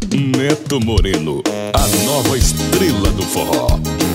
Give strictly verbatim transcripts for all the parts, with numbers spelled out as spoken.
Neto Moreno, a nova estrela do forró.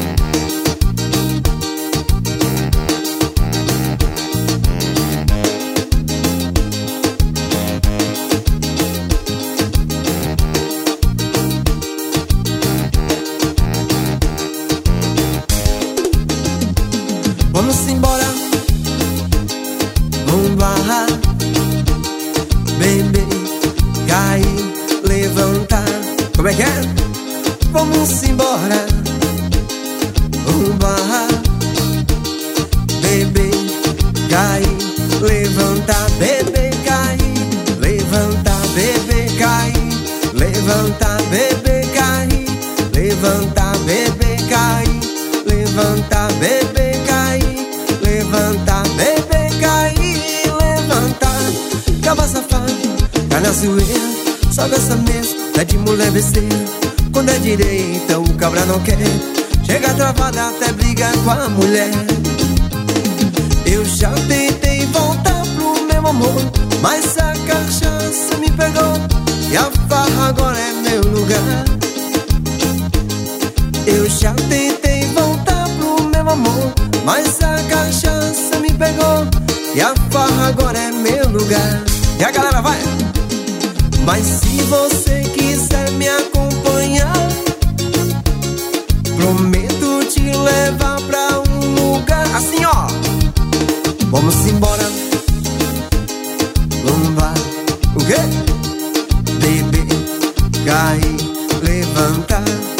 Vamos embora, vamos barrar, baby, cair, levantar. Como é que é? Vamos embora, vamos barrar, baby, cair, levantar, baby, cair, levantar, baby, cair, levantar, baby, cair, levantar, baby, cair, levantar, baby. Levantar, bebê, cair, levantar. Caba safado, cai na zoeira, só gosta mesmo, é de mulher besteira. Quando é direita, o cabra não quer. Chega travada até brigar com a mulher. Eu já tentei voltar pro meu amor, mas a cachaça me pegou e a farra agora é meu lugar. Eu já tentei voltar pro meu amor, mas a cachaça me pegou e a farra agora é meu lugar. E a galera vai! Mas se você quiser me acompanhar, prometo te levar pra um lugar assim, ó. Vamos embora, vamos lá. O quê? Beber, cair, levantar.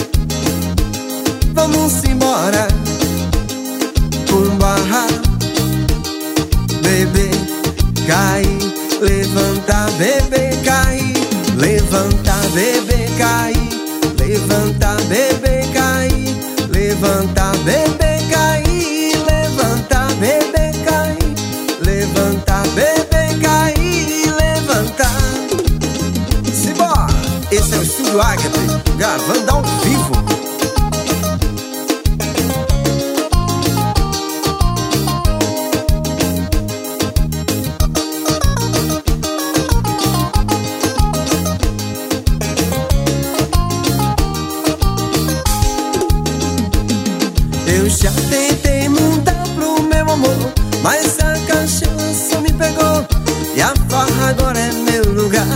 Vamos embora, um barra, bebê, cair, levantar, bebê, cair, levantar, bebê, cair, levantar, bebê, cair, levantar, bebê, cair, levantar, bebê, cair, levantar, bebê, cair, levantar. Simbora! Esse é o Estúdio Ágape, gravando ao vivo. Eu já tentei mudar pro meu amor, mas a cachaça me pegou e a farra agora é meu lugar.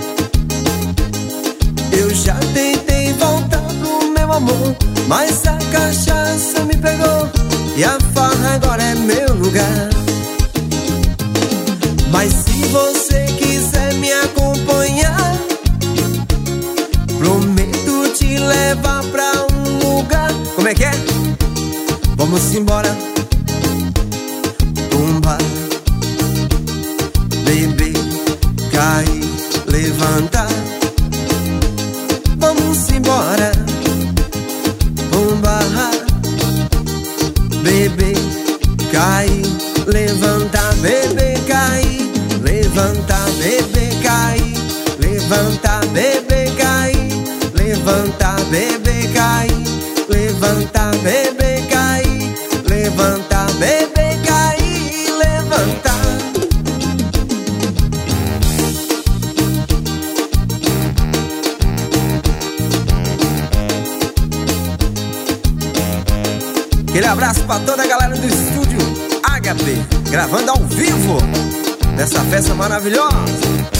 Eu já tentei voltar pro meu amor, mas a cachaça me pegou e a farra agora é meu lugar. Mas se você quiser me acompanhar, prometo te levar pra um lugar. Como é que é? Vamos embora, tumba, bebê, cair, levantar. Vamos embora, tumba, bebê, cair, levantar, bebê, cair, levantar, bebê, cair, levantar, bebê, cair, levantar, bebê, cair, levantar, bebê, cair. Levantar, bebê, cair, levantar. Aquele abraço pra toda a galera do Estúdio Ágape, gravando ao vivo nessa festa maravilhosa.